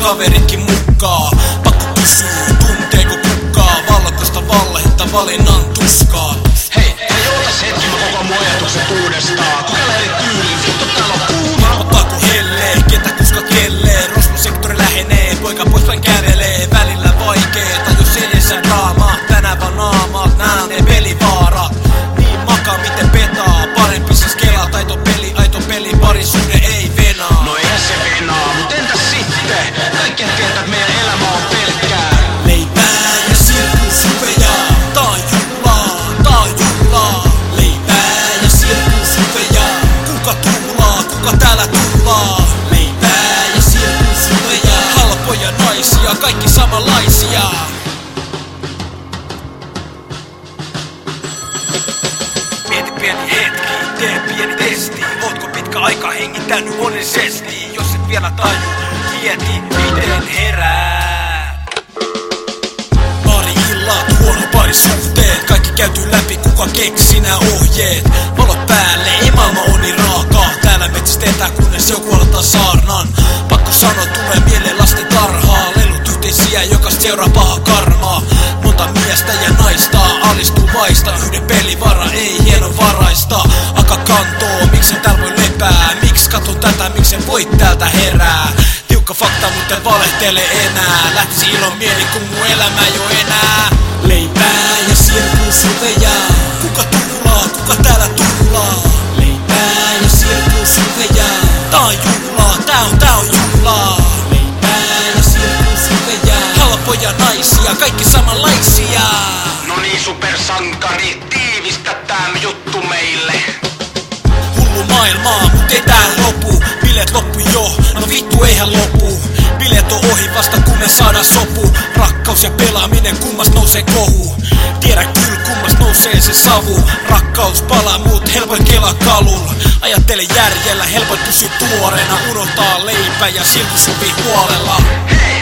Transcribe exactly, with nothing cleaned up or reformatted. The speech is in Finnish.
kaveritkin mukaan. Pakko kysyy, tunteeko kukkaa valkoista valletta valinnan tuskaa. Hei, hei ootas hetki, mä koko mun ajatukset uudestaan. Kokeile eri tyyliin, vittu täällä on kuuma. Ottaako hellee, ketä kuska kellee. Rosvosektori lähenee, poika pois vain kävelee. Välillä vaikeeta, jos edessä draamaa. Tänään vaan naamaat, nää on ne pelivaarat. Niin makaa miten petaa, parempi siis kelaa. Taito peli, aito peli, parisuhde ei venaa. No eihän se venaa, mut entäs sitten? Kaikkihan tietää, et meidän elämä on pelkkää leipää ja sirkushuveja. Tää on juhlaa, tää on juhlaa. Leipää ja sirkushuveja. Kuka tuulaa, kuka täällä tuulaa? Leipää ja sirkushuveja. Halpoja naisia, kaikki samanlaisia. Mieti pieni hetki, tee pieni testi. Ootko pitkä aika hengittänyt onnellisesti? Jos et vielä taju, mieti miten herää. Pari illat, huono parisuhteet. Kaikki käyty läpi, kuka keksi nää ohjeet. Valot päälle, ei maailma on niin raaka. Täällä metsästetään, kunnes joku aloittaa saarnan. Pakko sanoa, tulee mieleen lasten tarhaa. Lelut yhteisiä, joka seuraa paha karmaa. Monta miestä ja naista alistuu vaista. Yhden pelivara, ei hienovaraista. Aka kantoo, miksen täällä voi lepää. Miks katso tätä, miksen voit täältä herää. Tiukka fakta, mutta en valehtele enää. Lähtisi ilon mieli, kun mun elämä jo enää. Leipää ja sirkushuveja. Kuka tuulaa, kuka täällä tuulaa? Leipää ja sirkushuveja. Tää on juhlaa, tää on, tää on juhlaa. Leipää ja sirkushuveja. Halpoja naisia, kaikki samanlaisia. No niin, supersankari, tiivistä tää juttu meille. Hullu maailmaa, mut ei tää lopu. Bileet loppu jo, no vittu eihän lopu. Bileet on ohi vasta kun me saadaan sopu. Rakkaus ja pelaaminen, kummas nousee kohu. Tiedä kyl kummas nousee se savu. Rakkaus palaa mut helpoin kela kalul. Ajattele järjellä, helpoin pysy tuoreena. Unohtaa leipä ja sirkushuvi huolella. Hei!